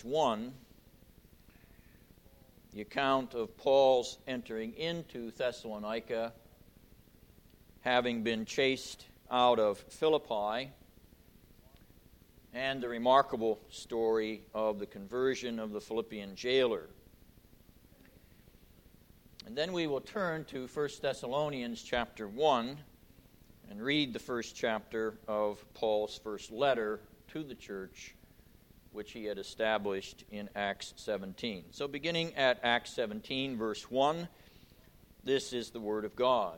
verse 1, the account of Paul's entering into Thessalonica, having been chased out of Philippi, and the remarkable story of the conversion of the Philippian jailer. And then we will turn to 1 Thessalonians chapter 1 and read the first chapter of Paul's first letter to the church, which he had established in Acts 17. So beginning at Acts 17, verse 1, this is the word of God.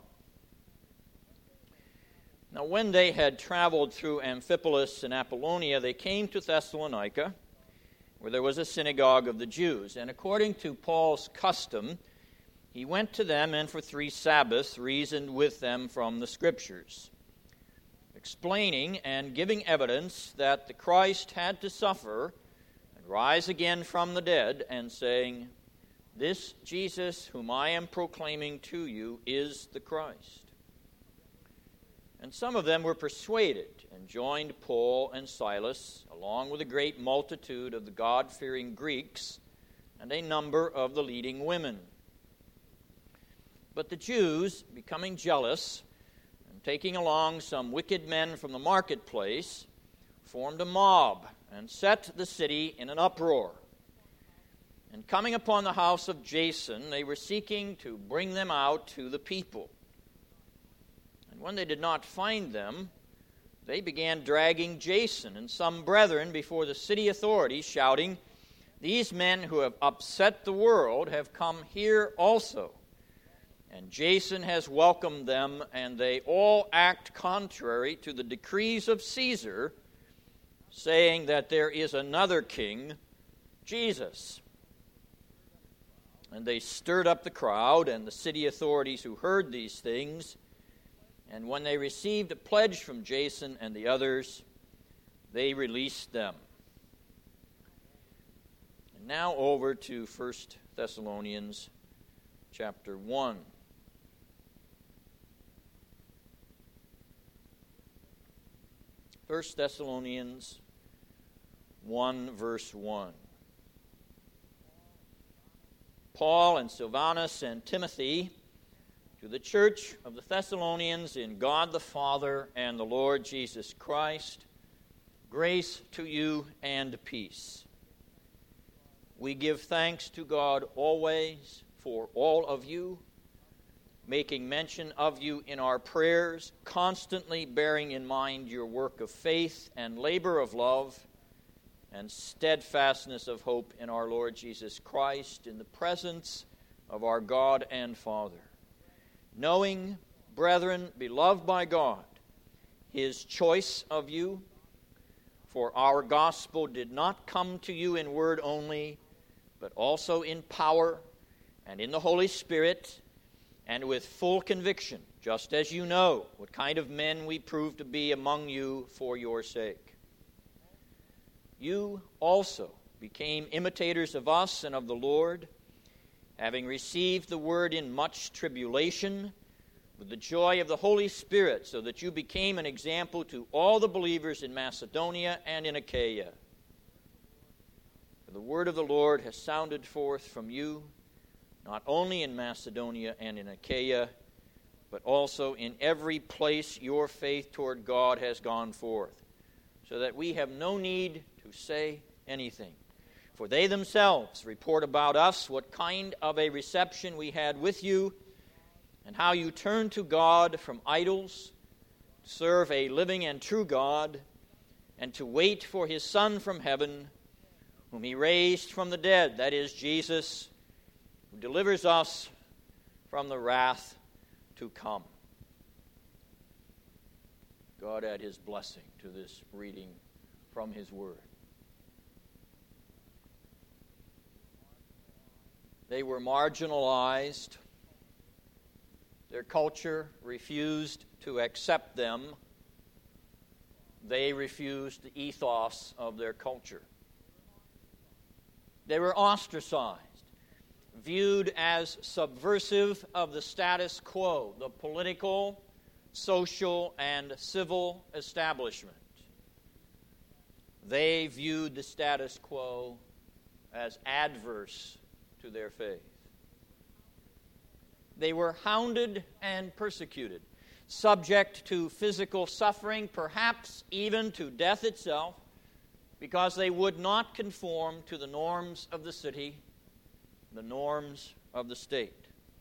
Now when they had traveled through Amphipolis and Apollonia, they came to Thessalonica, where there was a synagogue of the Jews. And according to Paul's custom, he went to them and for 3 Sabbaths reasoned with them from the Scriptures, explaining and giving evidence that the Christ had to suffer and rise again from the dead, and saying, "This Jesus whom I am proclaiming to you is the Christ." And some of them were persuaded and joined Paul and Silas, along with a great multitude of the God-fearing Greeks and a number of the leading women. But the Jews, becoming jealous, and taking along some wicked men from the marketplace, formed a mob and set the city in an uproar. And coming upon the house of Jason, they were seeking to bring them out to the people. And when they did not find them, they began dragging Jason and some brethren before the city authorities, shouting, "These men who have upset the world have come here also. And Jason has welcomed them, and they all act contrary to the decrees of Caesar, saying that there is another king, Jesus." And they stirred up the crowd and the city authorities who heard these things. And when they received a pledge from Jason and the others, they released them. And now over to 1 Thessalonians chapter 1. 1 Thessalonians 1, verse 1. Paul and Silvanus and Timothy, to the church of the Thessalonians in God the Father and the Lord Jesus Christ, grace to you and peace. We give thanks to God always for all of you, making mention of you in our prayers, constantly bearing in mind your work of faith and labor of love and steadfastness of hope in our Lord Jesus Christ, in the presence of our God and Father. Knowing, brethren, beloved by God, His choice of you, for our gospel did not come to you in word only, but also in power and in the Holy Spirit, and with full conviction, just as you know what kind of men we prove to be among you for your sake. You also became imitators of us and of the Lord, having received the word in much tribulation, with the joy of the Holy Spirit, so that you became an example to all the believers in Macedonia and in Achaia. For the word of the Lord has sounded forth from you, not only in Macedonia and in Achaia, but also in every place your faith toward God has gone forth, so that we have no need to say anything. For they themselves report about us what kind of a reception we had with you, and how you turned to God from idols, to serve a living and true God, and to wait for His Son from heaven, whom He raised from the dead, that is, Jesus, who delivers us from the wrath to come. God add His blessing to this reading from His Word. They were marginalized. Their culture refused to accept them. They refused the ethos of their culture. They were ostracized, viewed as subversive of the status quo, the political, social, and civil establishment. They viewed the status quo as adverse to their faith. They were hounded and persecuted, subject to physical suffering, perhaps even to death itself, because they would not conform to the norms of the city, the norms of the state.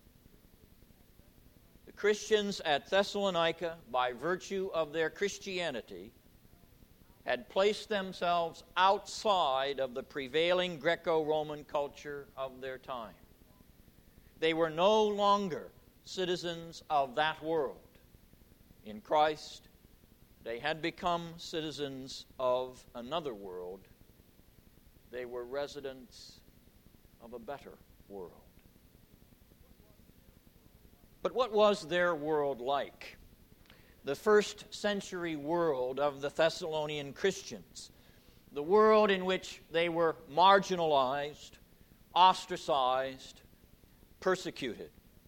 The Christians at Thessalonica, by virtue of their Christianity, had placed themselves outside of the prevailing Greco-Roman culture of their time. They were no longer citizens of that world. In Christ, they had become citizens of another world. They were residents of a better world. But what was their world like? The first century world of the Thessalonian Christians, the world in which they were marginalized, ostracized, persecuted.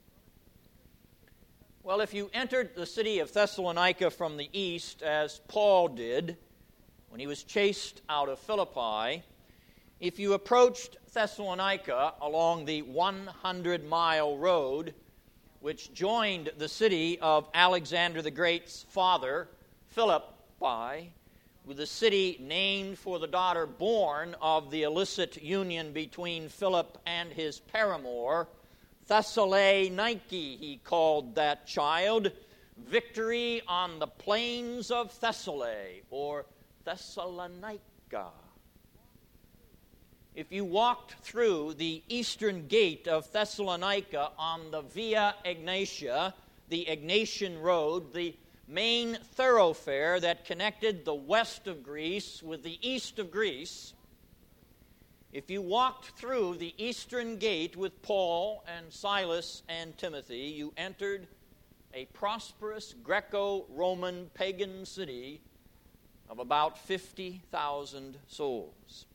Well, if you entered the city of Thessalonica from the east, as Paul did when he was chased out of Philippi, if you approached Thessalonica along the 100-mile road which joined the city of Alexander the Great's father, Philippi, with the city named for the daughter born of the illicit union between Philip and his paramour, Thessaloniki, he called that child, victory on the plains of Thessaly, or Thessalonica. If you walked through the eastern gate of Thessalonica on the Via Egnatia, the Egnatian Road, the main thoroughfare that connected the west of Greece with the east of Greece, if you walked through the eastern gate with Paul and Silas and Timothy, you entered a prosperous Greco-Roman pagan city of about 50,000 souls.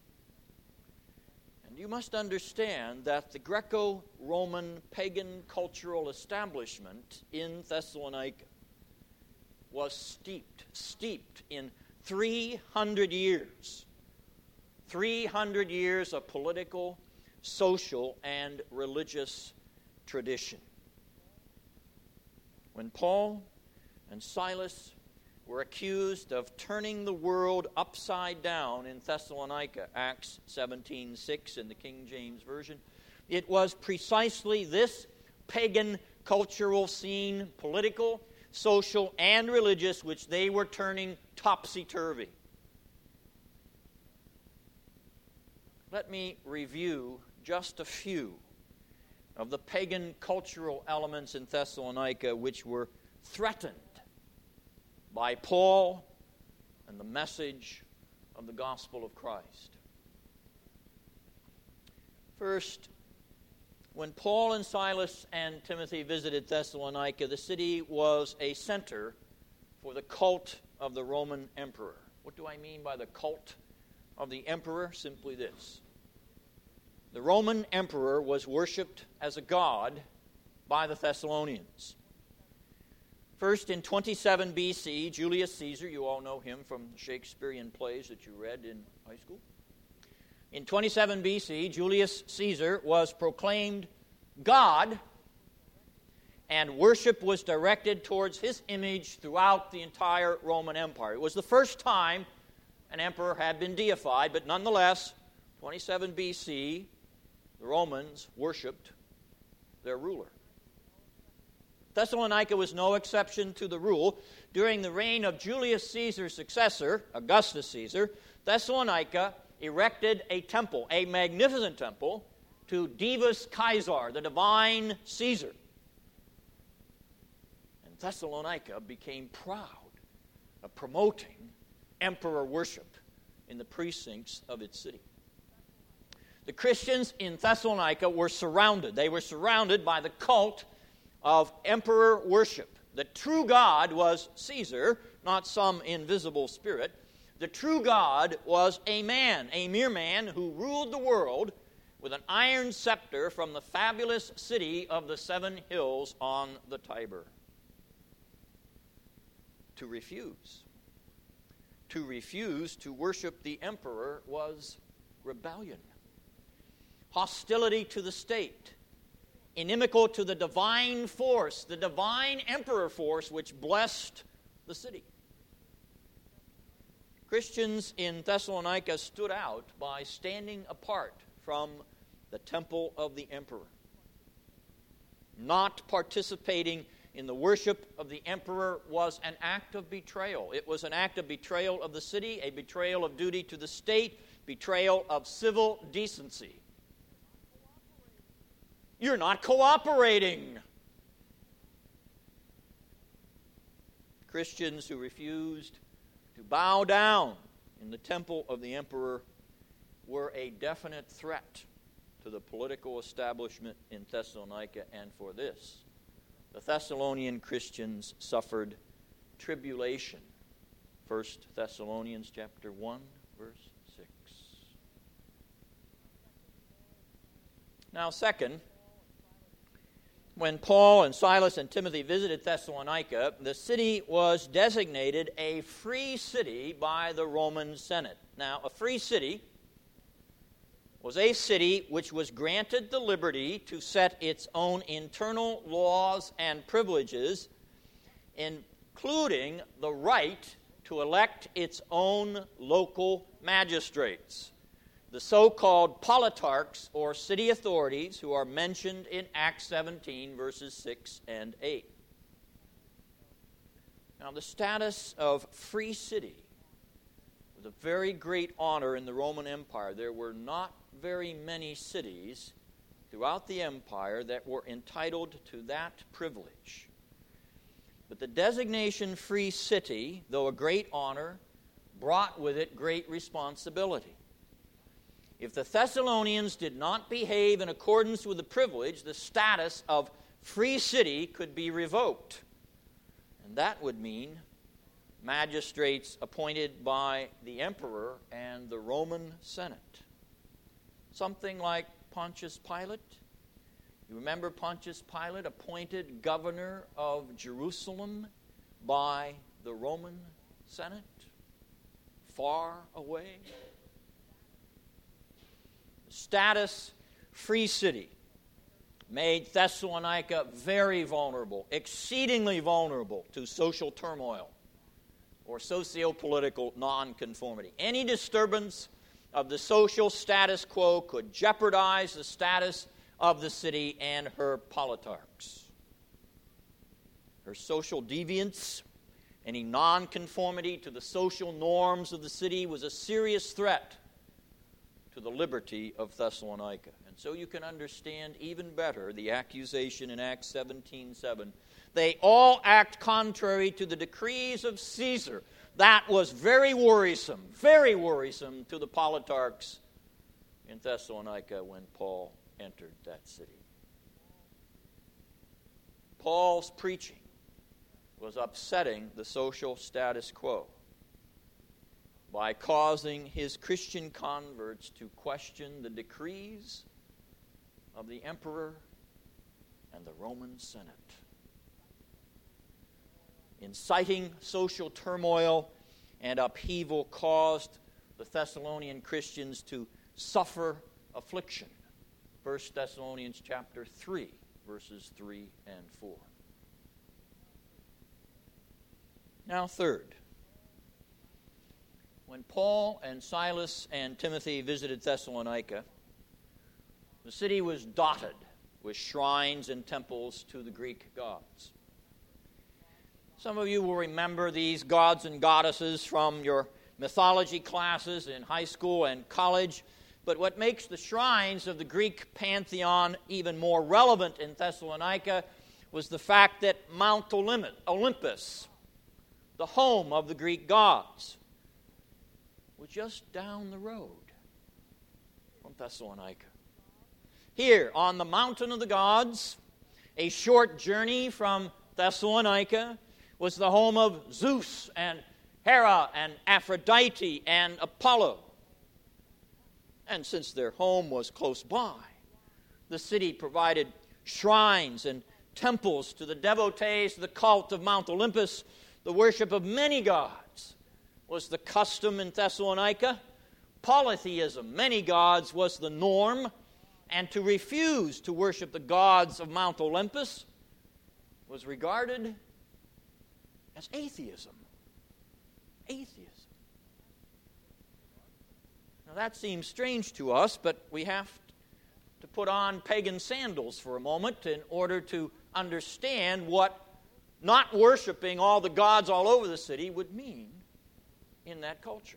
And you must understand that the Greco-Roman pagan cultural establishment in Thessalonica was steeped in 300 years. 300 years of political, social, and religious tradition. When Paul and Silas were accused of turning the world upside down in Thessalonica, Acts 17:6 in the King James Version, it was precisely this pagan cultural scene, political, social, and religious, which they were turning topsy-turvy. Let me review just a few of the pagan cultural elements in Thessalonica which were threatened by Paul and the message of the gospel of Christ. First, when Paul and Silas and Timothy visited Thessalonica, the city was a center for the cult of the Roman emperor. What do I mean by the cult of the emperor? Simply this. The Roman emperor was worshipped as a god by the Thessalonians. First, in 27 B.C., Julius Caesar, you all know him from Shakespearean plays that you read in high school. In 27 B.C., Julius Caesar was proclaimed God, and worship was directed towards his image throughout the entire Roman Empire. It was the first time an emperor had been deified, but nonetheless, 27 B.C., the Romans worshipped their ruler. Thessalonica was no exception to the rule. During the reign of Julius Caesar's successor, Augustus Caesar, Thessalonica erected a temple, a magnificent temple, to Divus Caesar, the divine Caesar. And Thessalonica became proud of promoting emperor worship in the precincts of its city. The Christians in Thessalonica were surrounded. They were surrounded by the cult of emperor worship. The true God was Caesar, not some invisible spirit. The true God was a man, a mere man, who ruled the world with an iron scepter from the fabulous city of the 7 hills on the Tiber. To refuse to worship the emperor was rebellion. hostility to the state, inimical to the divine force, the divine emperor force which blessed the city. Christians in Thessalonica stood out by standing apart from the temple of the emperor, not participating in the worship of the emperor was an act of betrayal. It was an act of betrayal of the city, a betrayal of duty to the state, betrayal of civil decency. You're not cooperating. Christians who refused to bow down in the temple of the emperor were a definite threat to the political establishment in Thessalonica, and for this, the Thessalonian Christians suffered tribulation. 1 Thessalonians chapter 1, verse 6. Now, second, when Paul and Silas and Timothy visited Thessalonica, the city was designated a free city by the Roman Senate. Now, a free city was a city which was granted the liberty to set its own internal laws and privileges, including the right to elect its own local magistrates, the so-called politarchs or city authorities who are mentioned in Acts 17, verses 6 and 8. Now, the status of free city was a very great honor in the Roman Empire. There were not very many cities throughout the empire that were entitled to that privilege. But the designation free city, though a great honor, brought with it great responsibility. If the Thessalonians did not behave in accordance with the privilege, the status of free city could be revoked. And that would mean magistrates appointed by the emperor and the Roman Senate. Something like Pontius Pilate. You remember Pontius Pilate, appointed governor of Jerusalem by the Roman Senate, far away. Status free city made Thessalonica very vulnerable, exceedingly vulnerable to social turmoil or socio-political nonconformity. Any disturbance of the social status quo could jeopardize the status of the city and her politarchs. Her social deviance, any nonconformity to the social norms of the city was a serious threat to the liberty of Thessalonica. And so you can understand even better the accusation in Acts 17:7. They all act contrary to the decrees of Caesar. That was very worrisome to the politarchs in Thessalonica when Paul entered that city. Paul's preaching was upsetting the social status quo by causing his Christian converts to question the decrees of the emperor and the Roman Senate. Inciting social turmoil and upheaval caused the Thessalonian Christians to suffer affliction. 1 Thessalonians chapter 3, verses 3 and 4. Now, third, when Paul and Silas and Timothy visited Thessalonica, the city was dotted with shrines and temples to the Greek gods. Some of you will remember these gods and goddesses from your mythology classes in high school and college. But what makes the shrines of the Greek pantheon even more relevant in Thessalonica was the fact that Mount Olympus, the home of the Greek gods, was just down the road from Thessalonica. Here, on the mountain of the gods, a short journey from Thessalonica, was the home of Zeus and Hera and Aphrodite and Apollo. And since their home was close by, the city provided shrines and temples to the devotees of the cult of Mount Olympus. The worship of many gods was the custom in Thessalonica. Polytheism, many gods, was the norm. and to refuse to worship the gods of Mount Olympus was regarded as atheism. Atheism. Now that seems strange to us, but we have to put on pagan sandals for a moment in order to understand what not worshiping all the gods all over the city would mean in that culture.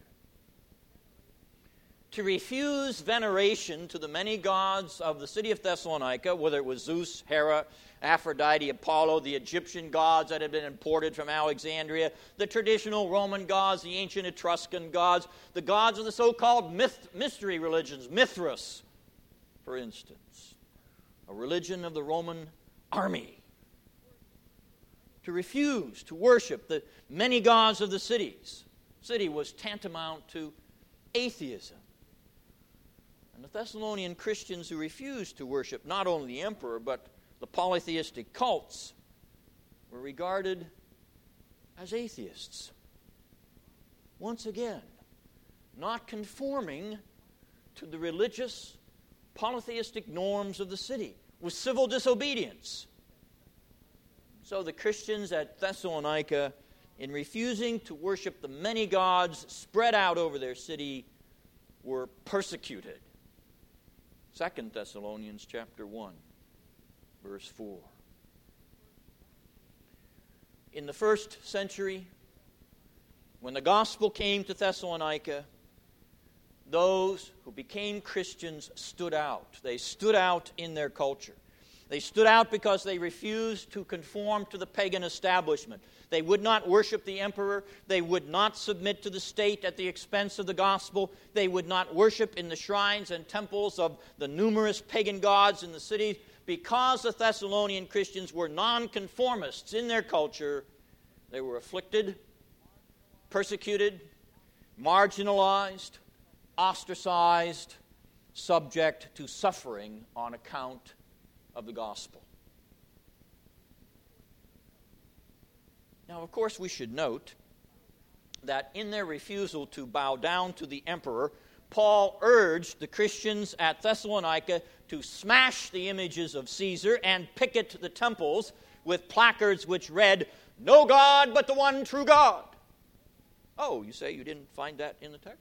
To refuse veneration to the many gods of the city of Thessalonica, whether it was Zeus, Hera, Aphrodite, Apollo, the Egyptian gods that had been imported from Alexandria, the traditional Roman gods, the ancient Etruscan gods, the gods of the so-called mystery religions, Mithras, for instance, a religion of the Roman army. To refuse to worship the many gods of the city was tantamount to atheism. And the Thessalonian Christians who refused to worship not only the emperor, but the polytheistic cults, were regarded as atheists. Once again, not conforming to the religious, polytheistic norms of the city, with civil disobedience. So the Christians at Thessalonica, in refusing to worship the many gods spread out over their city, were persecuted. 2 Thessalonians chapter 1, verse 4. In the first century, when the gospel came to Thessalonica, those who became Christians stood out. They stood out in their culture. They stood out because they refused to conform to the pagan establishment. They would not worship the emperor. They would not submit to the state at the expense of the gospel. They would not worship in the shrines and temples of the numerous pagan gods in the city. Because the Thessalonian Christians were nonconformists in their culture, they were afflicted, persecuted, marginalized, ostracized, subject to suffering on account of the gospel. Now, of course, we should note that in their refusal to bow down to the emperor, Paul urged the Christians at Thessalonica to smash the images of Caesar and picket the temples with placards which read, "No God but the one true God." Oh, you say you didn't find that in the text?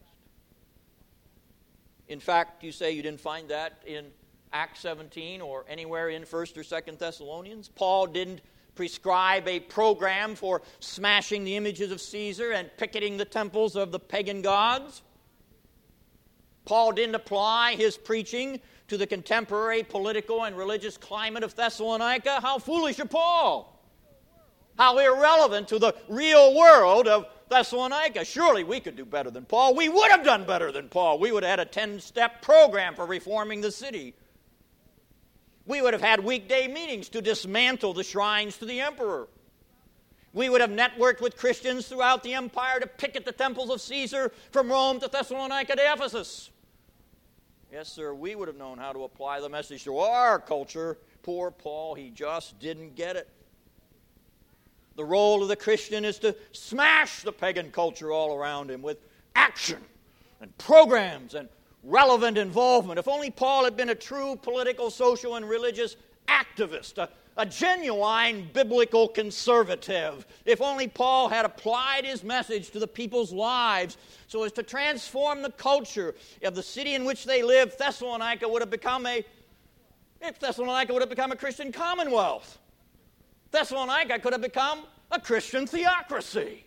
In fact, you say you didn't find that in Acts 17 or anywhere in 1st or 2nd Thessalonians? Paul didn't prescribe a program for smashing the images of Caesar and picketing the temples of the pagan gods. Paul didn't apply his preaching to the contemporary political and religious climate of Thessalonica. How foolish of Paul! How irrelevant to the real world of Thessalonica. Surely we could do better than Paul. We would have done better than Paul. We would have had a 10-step program for reforming the city. We would have had weekday meetings to dismantle the shrines to the emperor. We would have networked with Christians throughout the empire to picket the temples of Caesar from Rome to Thessalonica to Ephesus. Yes, sir, we would have known how to apply the message to our culture. Poor Paul, he just didn't get it. The role of the Christian is to smash the pagan culture all around him with action and programs and relevant involvement. If only Paul had been a true political, social, and religious activist, a genuine biblical conservative. If only Paul had applied his message to the people's lives so as to transform the culture of the city in which they lived, Thessalonica would have become a Christian commonwealth. Thessalonica could have become a Christian theocracy.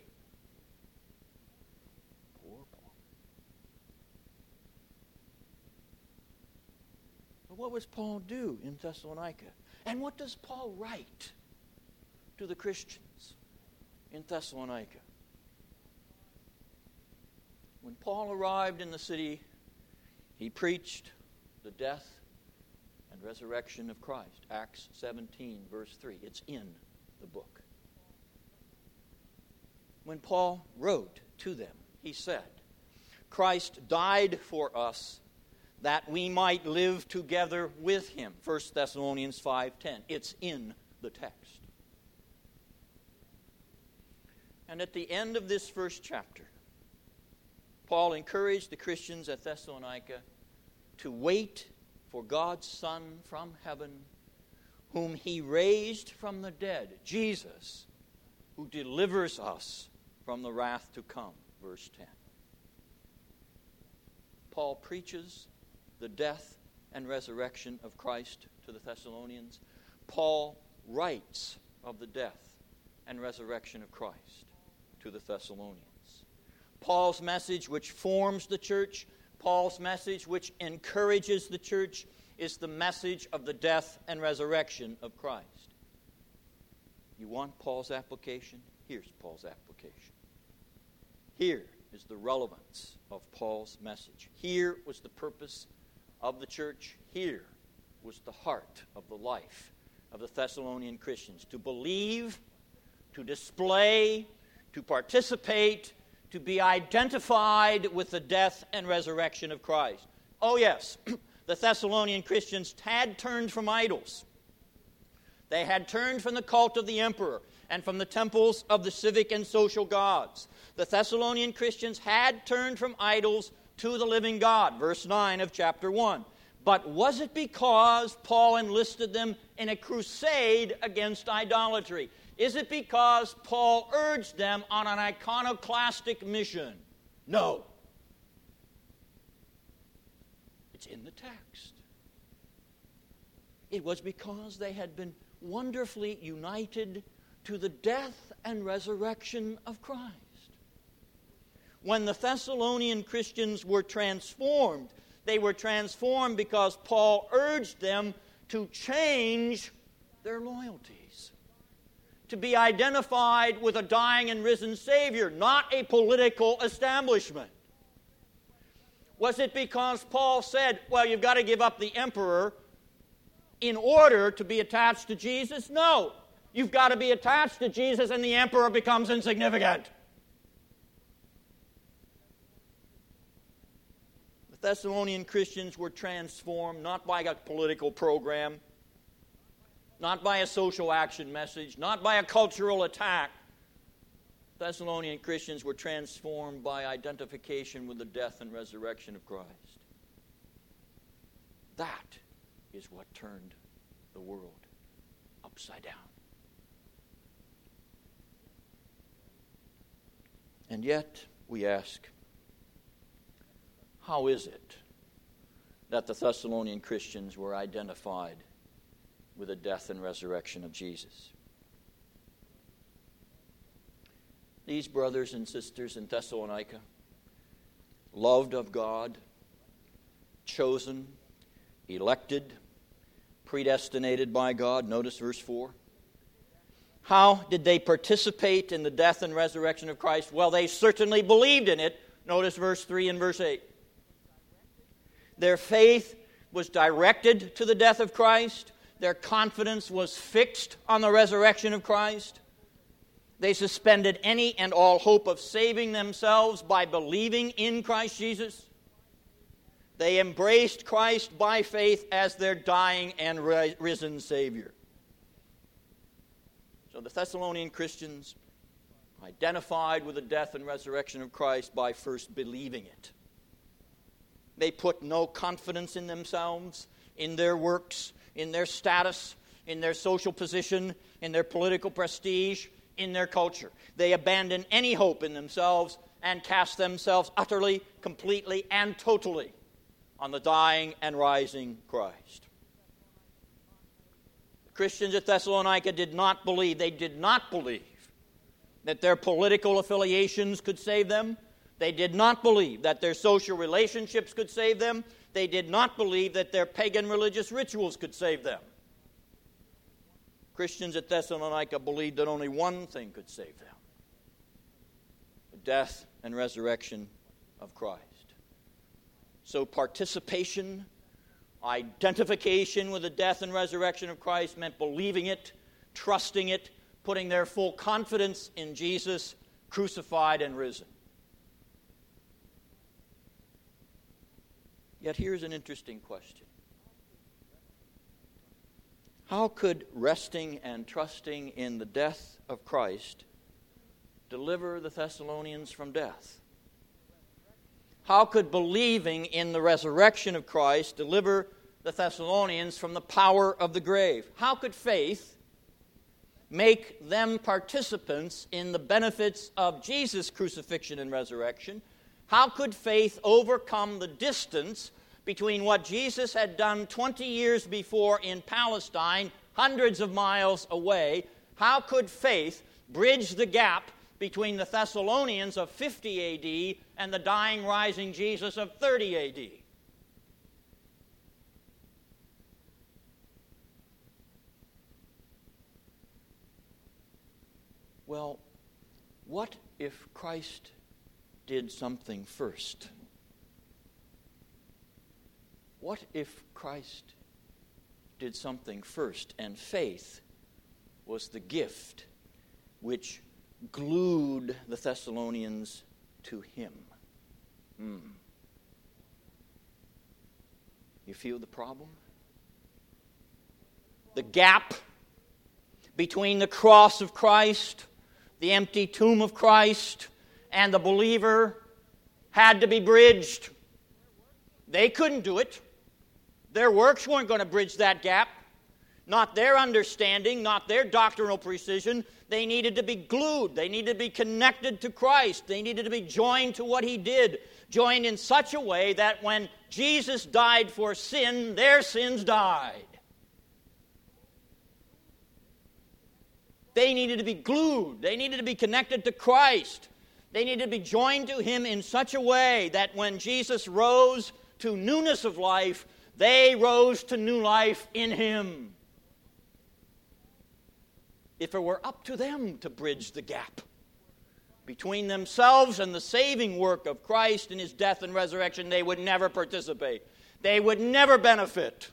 What does Paul do in Thessalonica? And what does Paul write to the Christians in Thessalonica? When Paul arrived in the city, he preached the death and resurrection of Christ. Acts 17, verse 3. It's in the book. When Paul wrote to them, he said, "Christ died for us that we might live together with him." 1 Thessalonians 5:10. It's in the text. And at the end of this first chapter, Paul encouraged the Christians at Thessalonica to wait for God's Son from heaven, whom he raised from the dead, Jesus, who delivers us from the wrath to come. Verse 10. Paul preaches the death and resurrection of Christ to the Thessalonians. Paul writes of the death and resurrection of Christ to the Thessalonians. Paul's message, which forms the church, Paul's message, which encourages the church, is the message of the death and resurrection of Christ. You want Paul's application? Here's Paul's application. Here is the relevance of Paul's message. Here was the purpose of the church. Here was the heart of the life of the Thessalonian Christians. To believe, to display, to participate, to be identified with the death and resurrection of Christ. Oh yes, the Thessalonian Christians had turned from idols. They had turned from the cult of the emperor and from the temples of the civic and social gods. The Thessalonian Christians had turned from idols to the living God. Verse 9 of chapter 1. But was it because Paul enlisted them in a crusade against idolatry? Is it because Paul urged them on an iconoclastic mission? No. It's in the text. It was because they had been wonderfully united to the death and resurrection of Christ. When the Thessalonian Christians were transformed, they were transformed because Paul urged them to change their loyalties, to be identified with a dying and risen Savior, not a political establishment. Was it because Paul said, well, you've got to give up the emperor in order to be attached to Jesus? No. You've got to be attached to Jesus and the emperor becomes insignificant. The Thessalonian Christians were transformed not by a political program, not by a social action message, not by a cultural attack. Thessalonian Christians were transformed by identification with the death and resurrection of Christ. That is what turned the world upside down. And yet, we ask, how is it that the Thessalonian Christians were identified with the death and resurrection of Jesus? These brothers and sisters in Thessalonica, loved of God, chosen, elected, predestinated by God. Notice verse 4. How did they participate in the death and resurrection of Christ? Well, they certainly believed in it. Notice verse 3 and verse 8. Their faith was directed to the death of Christ. Their confidence was fixed on the resurrection of Christ. They suspended any and all hope of saving themselves by believing in Christ Jesus. They embraced Christ by faith as their dying and risen Savior. So the Thessalonian Christians identified with the death and resurrection of Christ by first believing it. They put no confidence in themselves, in their works, in their status, in their social position, in their political prestige, in their culture. They abandoned any hope in themselves and cast themselves utterly, completely, and totally on the dying and rising Christ. The Christians at Thessalonica did not believe. They did not believe that their political affiliations could save them. They did not believe that their social relationships could save them. They did not believe that their pagan religious rituals could save them. Christians at Thessalonica believed that only one thing could save them: the death and resurrection of Christ. So participation, identification with the death and resurrection of Christ meant believing it, trusting it, putting their full confidence in Jesus, crucified and risen. Yet here's an interesting question. How could resting and trusting in the death of Christ deliver the Thessalonians from death? How could believing in the resurrection of Christ deliver the Thessalonians from the power of the grave? How could faith make them participants in the benefits of Jesus' crucifixion and resurrection? How could faith overcome the distance between what Jesus had done 20 years before in Palestine, hundreds of miles away? How could faith bridge the gap between the Thessalonians of 50 A.D. and the dying, rising Jesus of 30 A.D.? Well, what if Christ did something first? What if Christ did something first, and faith was the gift which glued the Thessalonians to him? You feel the problem? The gap between the cross of Christ, the empty tomb of Christ, and the believer had to be bridged. They couldn't do it. Their works weren't going to bridge that gap. Not their understanding, not their doctrinal precision. They needed to be glued. They needed to be connected to Christ. They needed to be joined to what he did. Joined in such a way that when Jesus died for sin, their sins died. They needed to be glued. They needed to be connected to Christ. They needed to be joined to him in such a way that when Jesus rose to newness of life, they rose to new life in him. If it were up to them to bridge the gap between themselves and the saving work of Christ in his death and resurrection, they would never participate. They would never benefit.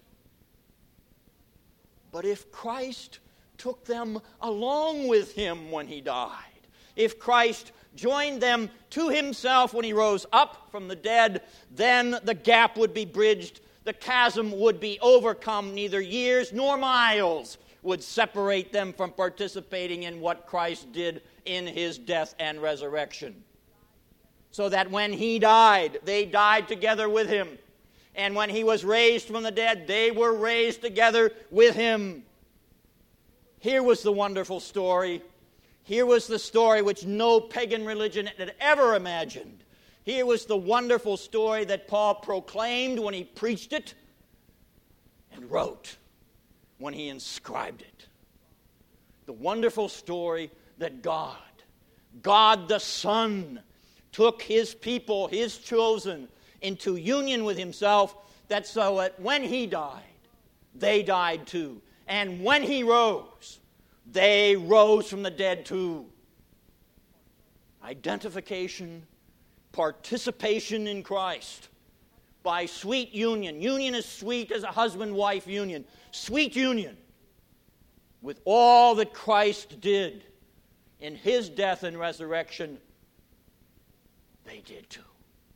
But if Christ took them along with him when he died, if Christ joined them to himself when he rose up from the dead, then the gap would be bridged, the chasm would be overcome. Neither years nor miles would separate them from participating in what Christ did in his death and resurrection. So that when he died, they died together with him. And when he was raised from the dead, they were raised together with him. Here was the wonderful story. Here was the story which no pagan religion had ever imagined. Here was the wonderful story that Paul proclaimed when he preached it and wrote when he inscribed it. The wonderful story that God the Son, took his people, his chosen, into union with himself, that so that when he died, they died too. And when he rose, they rose from the dead too. Identification, participation in Christ by sweet union. Union is sweet as a husband-wife union. Sweet union with all that Christ did in his death and resurrection. They did too.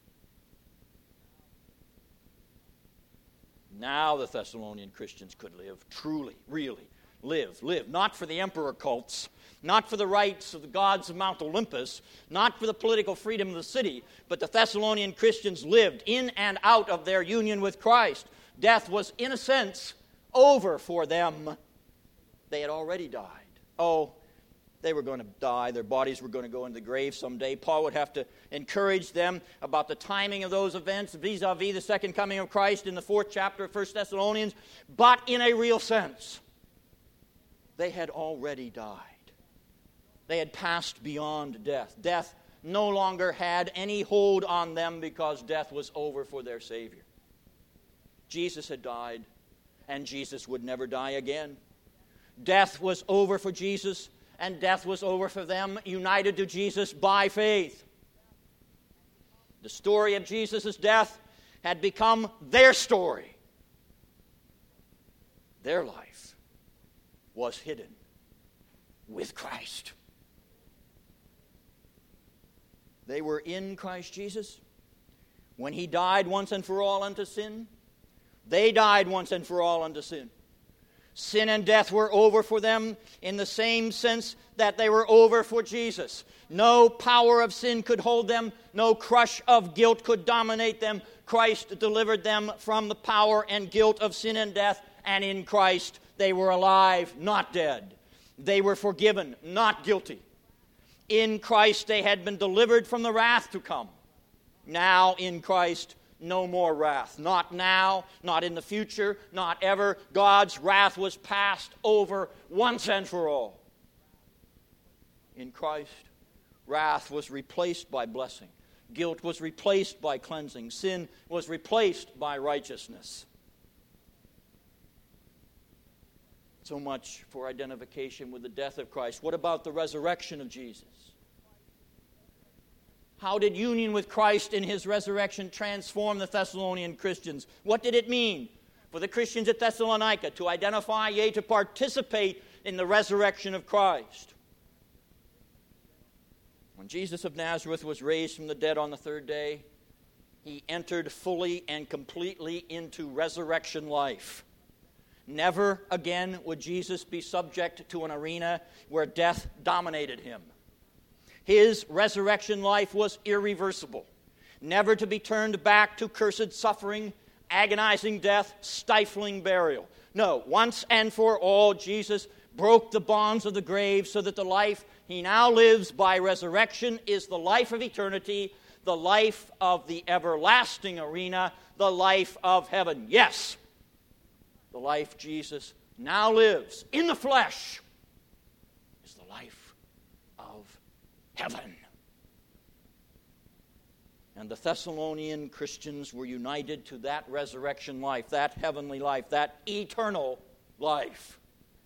Now the Thessalonian Christians could live, truly, really live, not for the emperor cults, not for the rights of the gods of Mount Olympus, not for the political freedom of the city, but the Thessalonian Christians lived in and out of their union with Christ. Death was, in a sense, over for them. They had already died. Oh, they were going to die. Their bodies were going to go into the grave someday. Paul would have to encourage them about the timing of those events vis-a-vis the second coming of Christ in the 4th chapter of 1 Thessalonians. But in a real sense, they had already died. They had passed beyond death. Death no longer had any hold on them because death was over for their Savior. Jesus had died, and Jesus would never die again. Death was over for Jesus, and death was over for them, united to Jesus by faith. The story of Jesus' death had become their story. Their life was hidden with Christ. They were in Christ Jesus. When he died once and for all unto sin, they died once and for all unto sin. Sin and death were over for them in the same sense that they were over for Jesus. No power of sin could hold them. No crush of guilt could dominate them. Christ delivered them from the power and guilt of sin and death, and in Christ they were alive, not dead. They were forgiven, not guilty. In Christ they had been delivered from the wrath to come. Now in Christ, no more wrath. Not now, not in the future, not ever. God's wrath was passed over once and for all. In Christ, wrath was replaced by blessing. Guilt was replaced by cleansing. Sin was replaced by righteousness. So much for identification with the death of Christ. What about the resurrection of Jesus? How did union with Christ in his resurrection transform the Thessalonian Christians? What did it mean for the Christians at Thessalonica to identify, yea, to participate in the resurrection of Christ? When Jesus of Nazareth was raised from the dead on the third day, he entered fully and completely into resurrection life. Never again would Jesus be subject to an arena where death dominated him. His resurrection life was irreversible, never to be turned back to cursed suffering, agonizing death, stifling burial. No, once and for all, Jesus broke the bonds of the grave so that the life he now lives by resurrection is the life of eternity, the life of the everlasting arena, the life of heaven. Yes, the life Jesus now lives in the flesh is the life of heaven. And the Thessalonian Christians were united to that resurrection life, that heavenly life, that eternal life.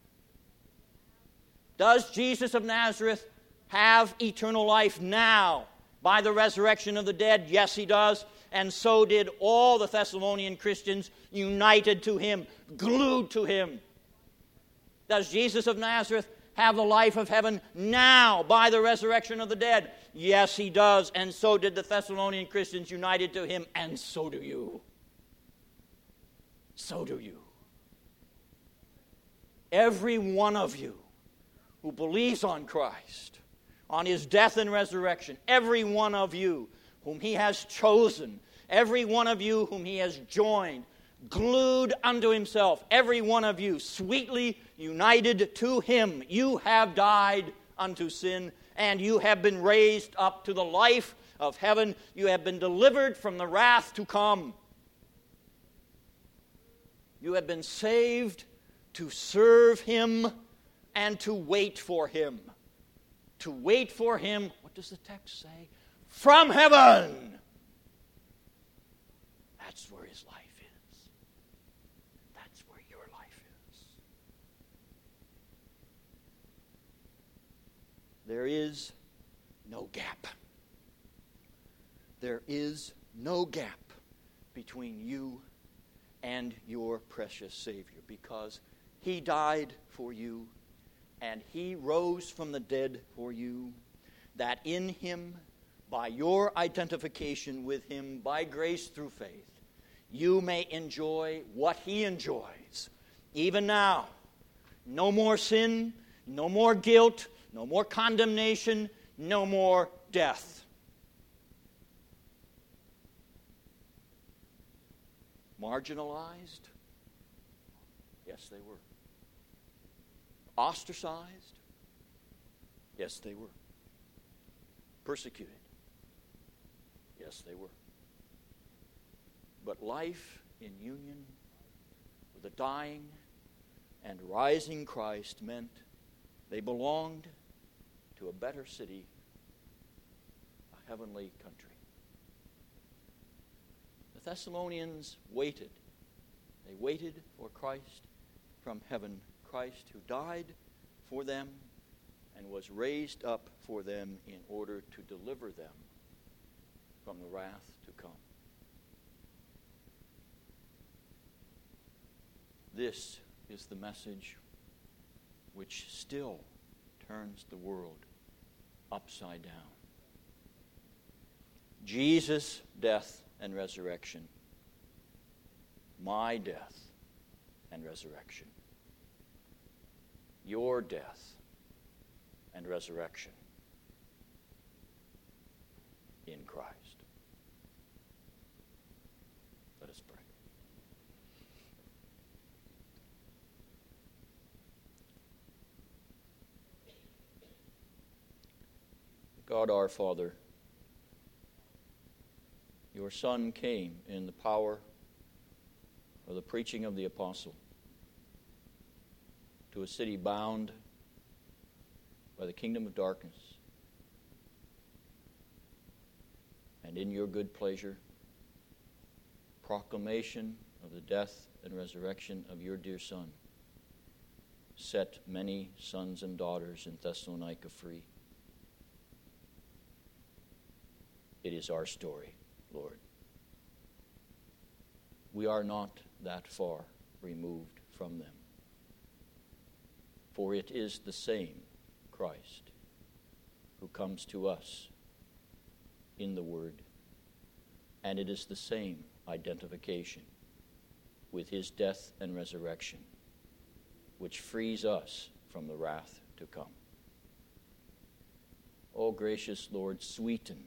Does Jesus of Nazareth have eternal life now by the resurrection of the dead? Yes, he does. And so did all the Thessalonian Christians united to him, glued to him. Does Jesus of Nazareth have the life of heaven now by the resurrection of the dead? Yes, he does. And so did the Thessalonian Christians united to him, and so do you. So do you. Every one of you who believes on Christ, on his death and resurrection, every one of you whom he has chosen, every one of you whom he has joined, glued unto himself, every one of you sweetly united to him, you have died unto sin, and you have been raised up to the life of heaven. You have been delivered from the wrath to come. You have been saved to serve him and to wait for him. To wait for him, what does the text say? From heaven. That's where his life is. That's where your life is. There is no gap. There is no gap between you and your precious Savior, because he died for you and he rose from the dead for you, that in him, by your identification with him, by grace through faith, you may enjoy what he enjoys. Even now, no more sin, no more guilt, no more condemnation, no more death. Marginalized? Yes, they were. Ostracized? Yes, they were. Persecuted? Yes, they were. But life in union with a dying and rising Christ meant they belonged to a better city, a heavenly country. The Thessalonians waited. They waited for Christ from heaven, Christ who died for them and was raised up for them in order to deliver them from the wrath to come. This is the message which still turns the world upside down. Jesus' death and resurrection. My death and resurrection. your death and resurrection in Christ. Let us pray. God our Father, your Son came in the power of the preaching of the apostle to a city bound by the kingdom of darkness. And in your good pleasure, proclamation of the death and resurrection of your dear Son set many sons and daughters in Thessalonica free. It is our story, Lord. We are not that far removed from them. For it is the same Christ who comes to us in the Word, and it is the same identification with his death and resurrection which frees us from the wrath to come. O gracious Lord, sweeten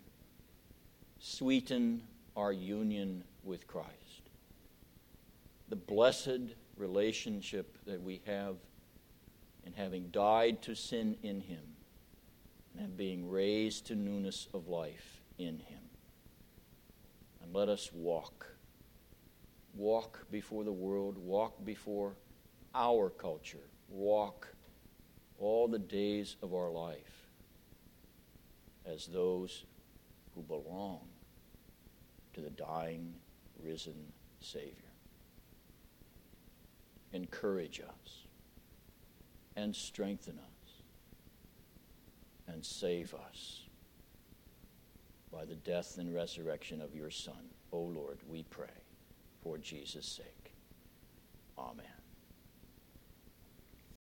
our union with Christ. The blessed relationship that we have in having died to sin in him and being raised to newness of life in him. And let us walk before the world, walk before our culture, walk all the days of our life as those who belong to the dying, risen Savior. Encourage us and strengthen us and save us by the death and resurrection of your Son. O Lord, we pray for Jesus' sake.